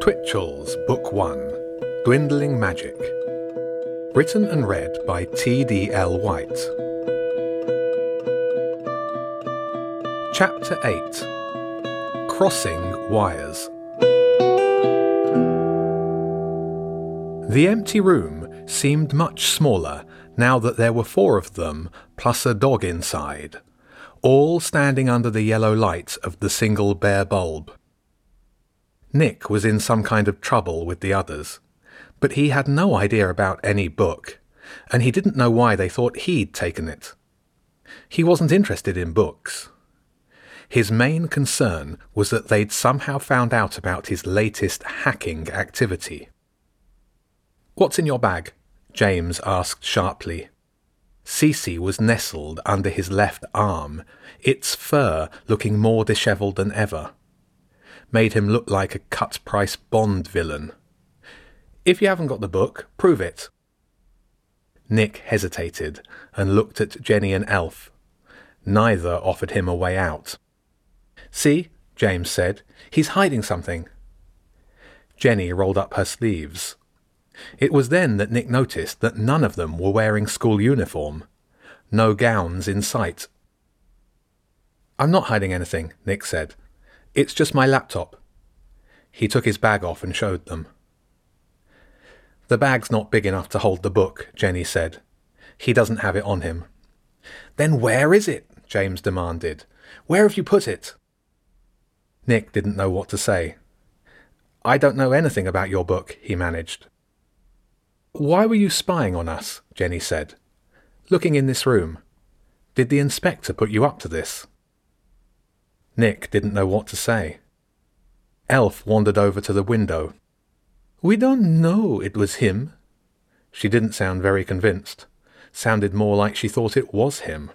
Twitchell's Book 1, Dwindling Magic. Written and read by T.D.L. White. Chapter 8. Crossing Wires. The empty room seemed much smaller now that there were 4 of them, plus a dog inside, all standing under the yellow light of the single bare bulb. Nick was in some kind of trouble with the others, but he had no idea about any book, and he didn't know why they thought he'd taken it. He wasn't interested in books. His main concern was that they'd somehow found out about his latest hacking activity. "What's in your bag?" James asked sharply. Cece was nestled under his left arm, its fur looking more dishevelled than ever. Made him look like a cut-price Bond villain. "If you haven't got the book, prove it." Nick hesitated and looked at Jenny and Elf. Neither offered him a way out. "See," James said, "he's hiding something." Jenny rolled up her sleeves. It was then that Nick noticed that none of them were wearing school uniform. No gowns in sight. "I'm not hiding anything," Nick said. "It's just my laptop." He took his bag off and showed them. "The bag's not big enough to hold the book," Jenny said. "He doesn't have it on him." "Then where is it?" James demanded. "Where have you put it?" Nick didn't know what to say. "I don't know anything about your book," he managed. "Why were you spying on us?" Jenny said. "Looking in this room. Did the inspector put you up to this?" Nick didn't know what to say. Elf wandered over to the window. "We don't know it was him." She didn't sound very convinced. Sounded more like she thought it was him.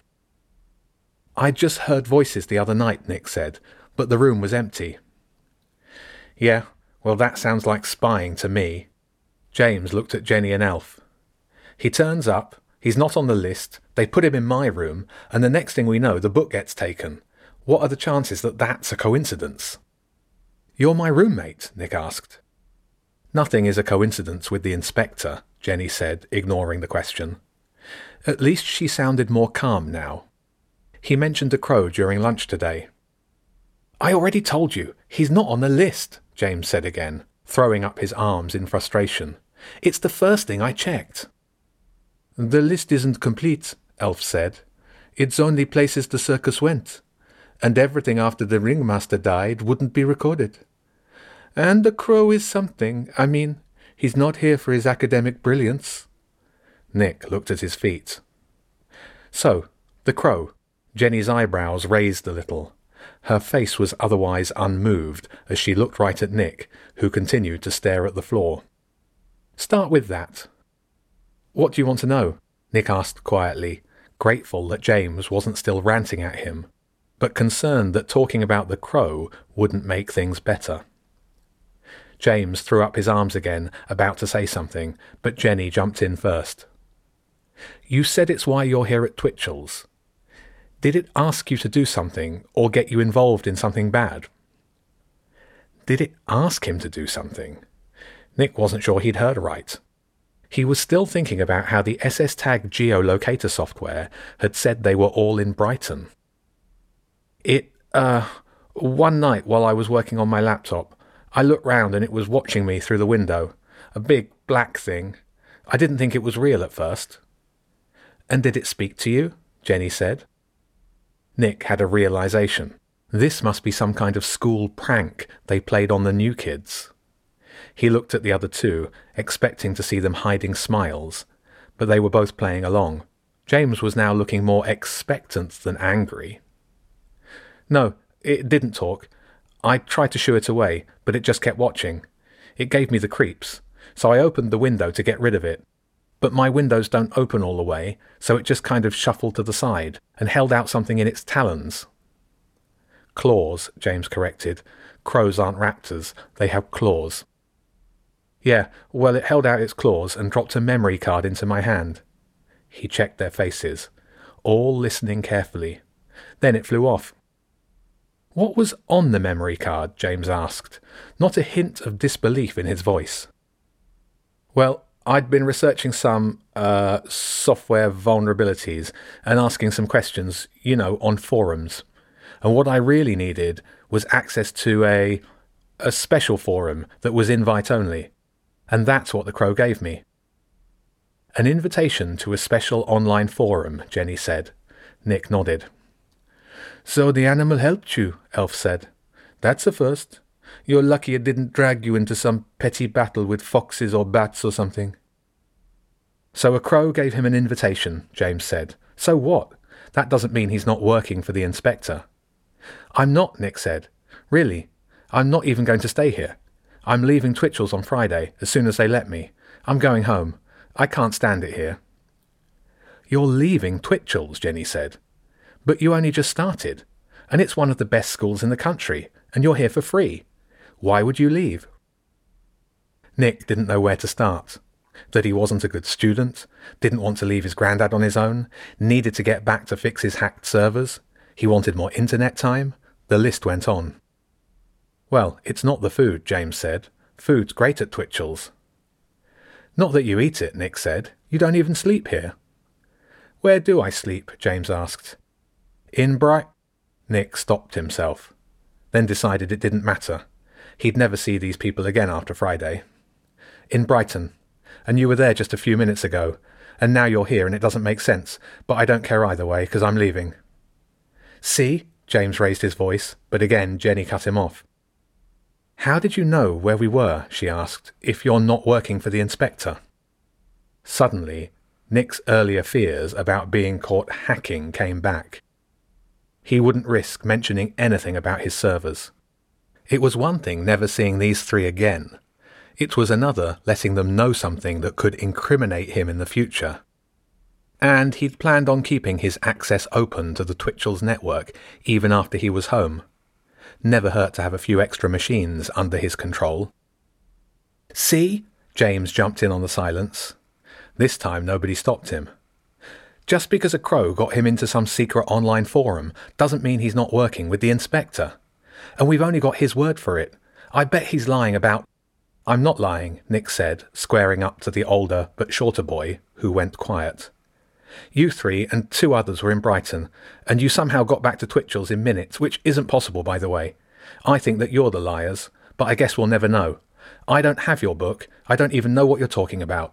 "I just heard voices the other night," Nick said, "but the room was empty." "Yeah, well that sounds like spying to me." James looked at Jenny and Elf. "He turns up, he's not on the list, they put him in my room, and the next thing we know the book gets taken. What are the chances that that's a coincidence?" "You're my roommate?" Nick asked. "Nothing is a coincidence with the inspector," Jenny said, ignoring the question. At least she sounded more calm now. "He mentioned a crow during lunch today." "I already told you, he's not on the list," James said again, throwing up his arms in frustration. "It's the first thing I checked." "The list isn't complete," Elf said. "It's only places the circus went. And everything after the ringmaster died wouldn't be recorded. And the crow is something. I mean, he's not here for his academic brilliance." Nick looked at his feet. "So, the crow." Jenny's eyebrows raised a little. Her face was otherwise unmoved as she looked right at Nick, who continued to stare at the floor. "Start with that." "What do you want to know?" Nick asked quietly, grateful that James wasn't still ranting at him, but concerned that talking about the crow wouldn't make things better. James threw up his arms again, about to say something, but Jenny jumped in first. "You said it's why you're here at Twitchell's. Did it ask you to do something, or get you involved in something bad?" Did it ask him to do something? Nick wasn't sure he'd heard right. He was still thinking about how the SS Tag geolocator software had said they were all in Brighton. One night while I was working on my laptop, I looked round and it was watching me through the window. A big black thing. I didn't think it was real at first." "And did it speak to you?" Jenny said. Nick had a realization. This must be some kind of school prank they played on the new kids. He looked at the other 2, expecting to see them hiding smiles, but they were both playing along. James was now looking more expectant than angry. "No, it didn't talk. I tried to shoo it away, but it just kept watching. It gave me the creeps, so I opened the window to get rid of it. But my windows don't open all the way, so it just kind of shuffled to the side and held out something in its talons." "Claws," James corrected. "Crows aren't raptors. They have claws." "Yeah, well, it held out its claws and dropped a memory card into my hand." He checked their faces, all listening carefully. "Then it flew off." What was on the memory card? James asked, not a hint of disbelief in his voice. Well, I'd been researching some software vulnerabilities and asking some questions, on forums. And what I really needed was access to a special forum that was invite only. And that's what the Crow gave me. An invitation to a special online forum, Jenny said. Nick nodded. So the animal helped you, Elf said. That's a first. You're lucky it didn't drag you into some petty battle with foxes or bats or something. So a crow gave him an invitation, James said. So what? That doesn't mean he's not working for the inspector. I'm not, Nick said. Really. I'm not even going to stay here. I'm leaving Twitchel's on Friday, as soon as they let me. I'm going home. I can't stand it here. You're leaving Twitchel's, Jenny said. But you only just started, and it's one of the best schools in the country, and you're here for free. Why would you leave? Nick didn't know where to start. That he wasn't a good student, didn't want to leave his granddad on his own, needed to get back to fix his hacked servers, he wanted more internet time. The list went on. Well, it's not the food, James said. Food's great at Twitchel's. Not that you eat it, Nick said. You don't even sleep here. Where do I sleep? James asked. In Bright... Nick stopped himself, then decided it didn't matter. He'd never see these people again after Friday. In Brighton. And you were there just a few minutes ago, and now you're here and it doesn't make sense, but I don't care either way, because I'm leaving. See? James raised his voice, but again Jenny cut him off. How did you know where we were, she asked, if you're not working for the inspector? Suddenly, Nick's earlier fears about being caught hacking came back. He wouldn't risk mentioning anything about his servers. It was one thing never seeing these three again. It was another letting them know something that could incriminate him in the future. And he'd planned on keeping his access open to the Twitchel's network even after he was home. Never hurt to have a few extra machines under his control. See? James jumped in on the silence. This time nobody stopped him. Just because a crow got him into some secret online forum doesn't mean he's not working with the inspector. And we've only got his word for it. I bet he's lying about... I'm not lying, Nick said, squaring up to the older but shorter boy, who went quiet. You three and two others were in Brighton, and you somehow got back to Twitchel's in minutes, which isn't possible, by the way. I think that you're the liars, but I guess we'll never know. I don't have your book. I don't even know what you're talking about.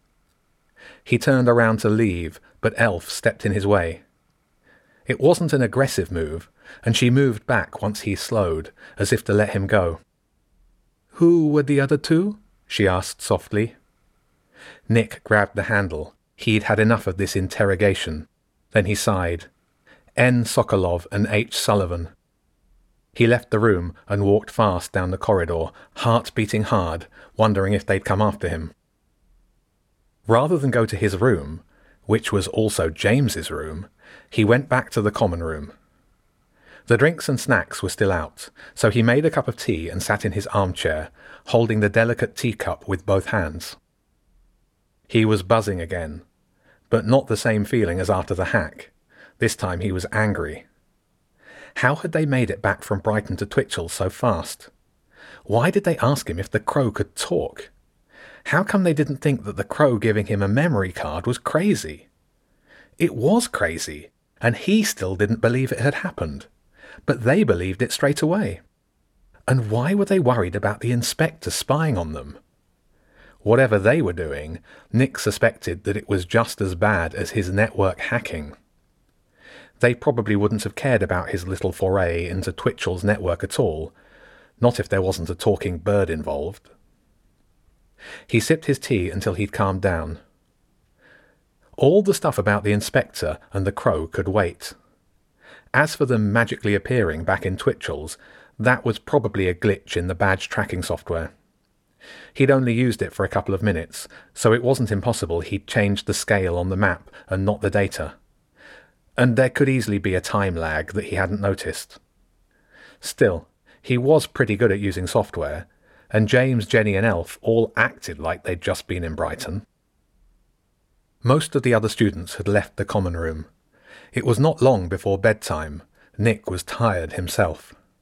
He turned around to leave, but Elf stepped in his way. It wasn't an aggressive move, and she moved back once he slowed, as if to let him go. Who were the other two? She asked softly. Nick grabbed the handle. He'd had enough of this interrogation. Then he sighed. N. Sokolov and H. Sullivan. He left the room and walked fast down the corridor, heart beating hard, wondering if they'd come after him. Rather than go to his room, which was also James's room, he went back to the common room. The drinks and snacks were still out, so he made a cup of tea and sat in his armchair, holding the delicate teacup with both hands. He was buzzing again, but not the same feeling as after the hack. This time he was angry. How had they made it back from Brighton to Twitchel so fast? Why did they ask him if the crow could talk? How come they didn't think that the crow giving him a memory card was crazy? It was crazy, and he still didn't believe it had happened. But they believed it straight away. And why were they worried about the inspector spying on them? Whatever they were doing, Nick suspected that it was just as bad as his network hacking. They probably wouldn't have cared about his little foray into Twitchel's network at all, not if there wasn't a talking bird involved. He sipped his tea until he'd calmed down. All the stuff about the inspector and the crow could wait. As for them magically appearing back in Twitchel's, that was probably a glitch in the badge tracking software. He'd only used it for a couple of minutes, so it wasn't impossible he'd changed the scale on the map and not the data. And there could easily be a time lag that he hadn't noticed. Still, he was pretty good at using software, and James, Jenny and Elf all acted like they'd just been in Brighton. Most of the other students had left the common room. It was not long before bedtime. Nick was tired himself.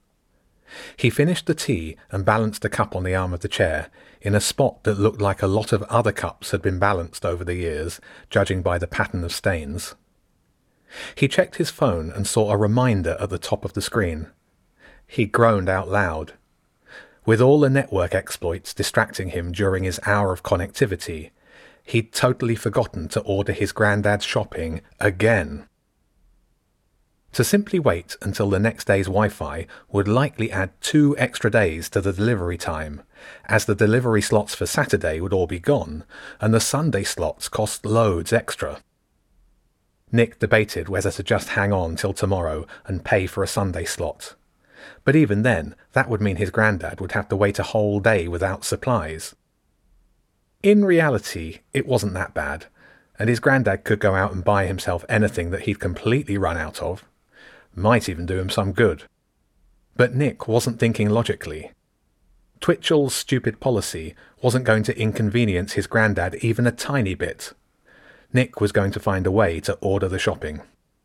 He finished the tea and balanced a cup on the arm of the chair, in a spot that looked like a lot of other cups had been balanced over the years, judging by the pattern of stains. He checked his phone and saw a reminder at the top of the screen. He groaned out loud. With all the network exploits distracting him during his hour of connectivity, he'd totally forgotten to order his granddad's shopping again. To simply wait until the next day's Wi-Fi would likely add 2 extra days to the delivery time, as the delivery slots for Saturday would all be gone, and the Sunday slots cost loads extra. Nick debated whether to just hang on till tomorrow and pay for a Sunday slot. But even then, that would mean his granddad would have to wait a whole day without supplies. In reality, it wasn't that bad, and his granddad could go out and buy himself anything that he'd completely run out of. Might even do him some good. But Nick wasn't thinking logically. Twitchell's stupid policy wasn't going to inconvenience his granddad even a tiny bit. Nick was going to find a way to order the shopping.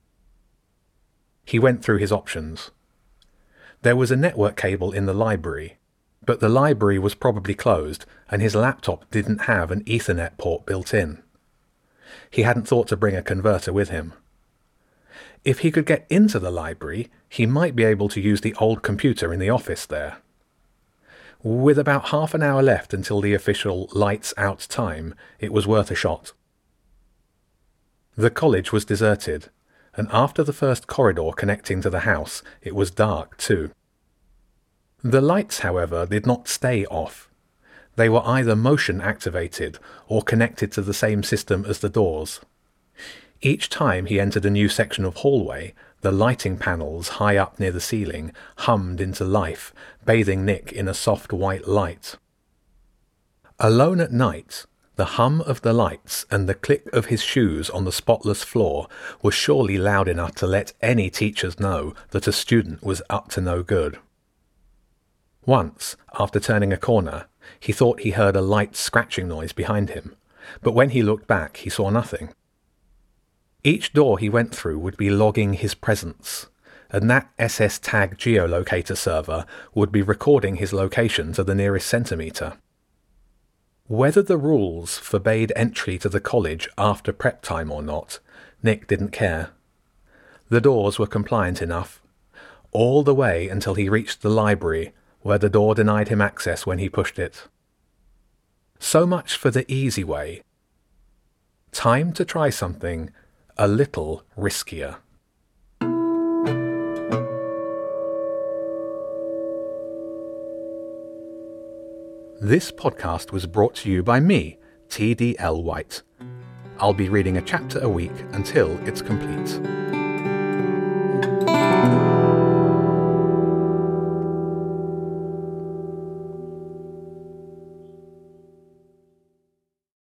He went through his options. There was a network cable in the library, but the library was probably closed and his laptop didn't have an Ethernet port built in. He hadn't thought to bring a converter with him. If he could get into the library, he might be able to use the old computer in the office there. With about half an hour left until the official lights out time, it was worth a shot. The college was deserted, and after the first corridor connecting to the house, it was dark too. The lights, however, did not stay off. They were either motion activated or connected to the same system as the doors. Each time he entered a new section of hallway, the lighting panels high up near the ceiling hummed into life, bathing Nick in a soft white light. Alone at night, the hum of the lights and the click of his shoes on the spotless floor was surely loud enough to let any teachers know that a student was up to no good. Once, after turning a corner, he thought he heard a light scratching noise behind him, but when he looked back he saw nothing. Each door he went through would be logging his presence, and that SS Tag geolocator server would be recording his location to the nearest centimetre. Whether the rules forbade entry to the college after prep time or not, Nick didn't care. The doors were compliant enough, all the way until he reached the library, where the door denied him access when he pushed it. So much for the easy way. Time to try something a little riskier. This podcast was brought to you by me, TDL White. I'll be reading a chapter a week until it's complete.